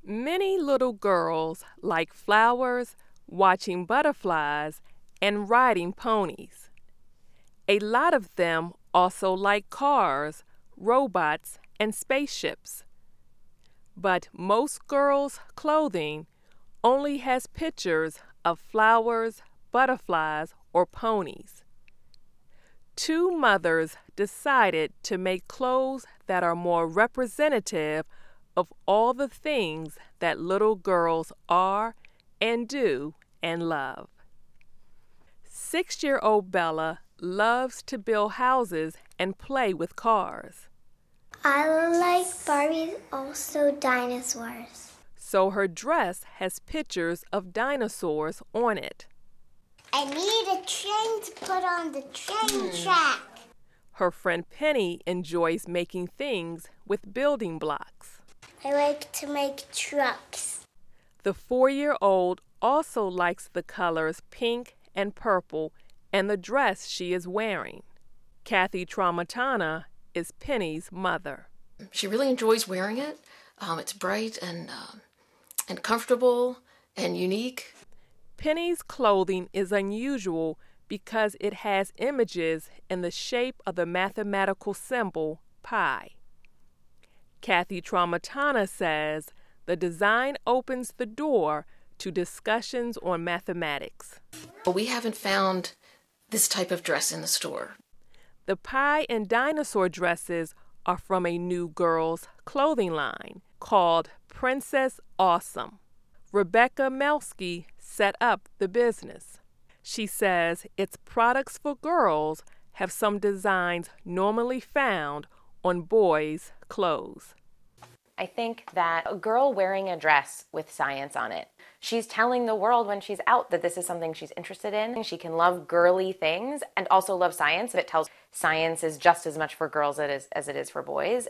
Many little girls like flowers, watching butterflies, and riding ponies. A lot of them also like cars, robots, and spaceships. But most girls' clothing only has pictures of flowers, butterflies, or ponies. Two mothers decided to make clothes that are more representative of all the things that little girls are and do and love. 6-year-old Bella loves to build houses and play with cars. I like Barbies, also dinosaurs. So her dress has pictures of dinosaurs on it. I need a train to put on the train track. Her friend Penny enjoys making things with building blocks. I like to make trucks. The 4-year-old also likes the colors pink and purple and the dress she is wearing. Kathy Tramontana is Penny's mother. She really enjoys wearing it. It's bright and comfortable and unique. Penny's clothing is unusual because it has images in the shape of the mathematical symbol pi. Kathy Tramontana says the design opens the door to discussions on mathematics. But we haven't found this type of dress in the store. The pie and dinosaur dresses are from a new girls' clothing line called Princess Awesome. Rebecca Melsky set up the business. She says its products for girls have some designs normally found on boys' clothes. I think that a girl wearing a dress with science on it, she's telling the world when she's out that this is something she's interested in. She can love girly things and also love science. It tells science is just as much for girls as it is for boys.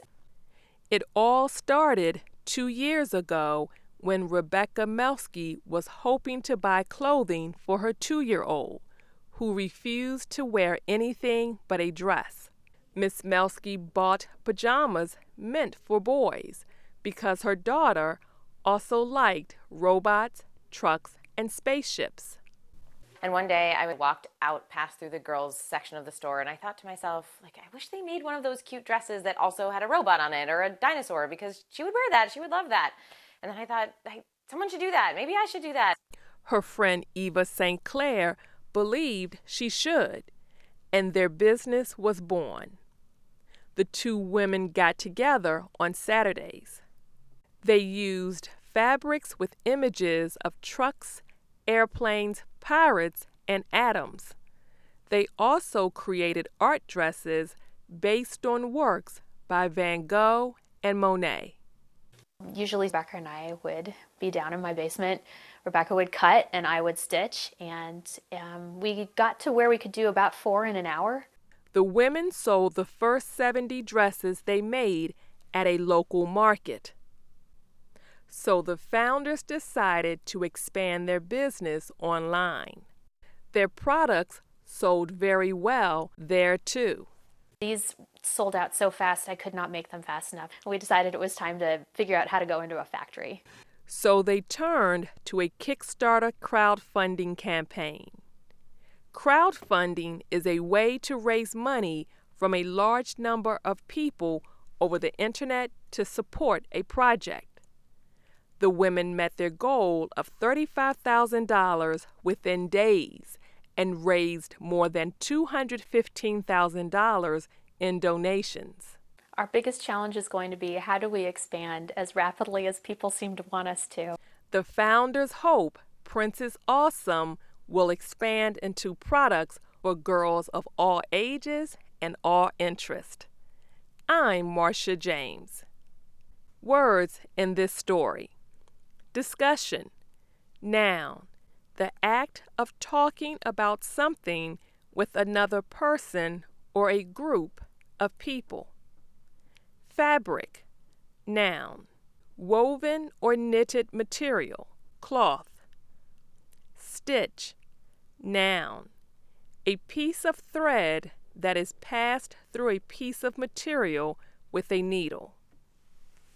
It all started 2 years ago when Rebecca Melsky was hoping to buy clothing for her 2-year-old, who refused to wear anything but a dress. Miss Melsky bought pajamas meant for boys because her daughter also liked robots, trucks, and spaceships. And one day I walked out past through the girls section of the store and I thought to myself, I wish they made one of those cute dresses that also had a robot on it or a dinosaur, because she would wear that, she would love that. And then I thought, someone should do that. Maybe I should do that. Her friend Eva St. Clair believed she should, and their business was born. The two women got together on Saturdays. They used fabrics with images of trucks, airplanes, pirates, and atoms. They also created art dresses based on works by Van Gogh and Monet. Usually Rebecca and I would be down in my basement. Rebecca would cut and I would stitch, and we got to where we could do about 4 in an hour. The women sold the first 70 dresses they made at a local market. So the founders decided to expand their business online. Their products sold very well there too. These sold out so fast I could not make them fast enough. We decided it was time to figure out how to go into a factory. So they turned to a Kickstarter crowdfunding campaign. Crowdfunding is a way to raise money from a large number of people over the internet to support a project. The women met their goal of $35,000 within days and raised more than $215,000 in donations. Our biggest challenge is going to be, how do we expand as rapidly as people seem to want us to? The founders hope Princess Awesome will expand into products for girls of all ages and all interests. I'm Marcia James. Words in this story. Discussion. Noun. The act of talking about something with another person or a group of people. Fabric. Noun. Woven or knitted material, cloth. Stitch. Noun. A piece of thread that is passed through a piece of material with a needle.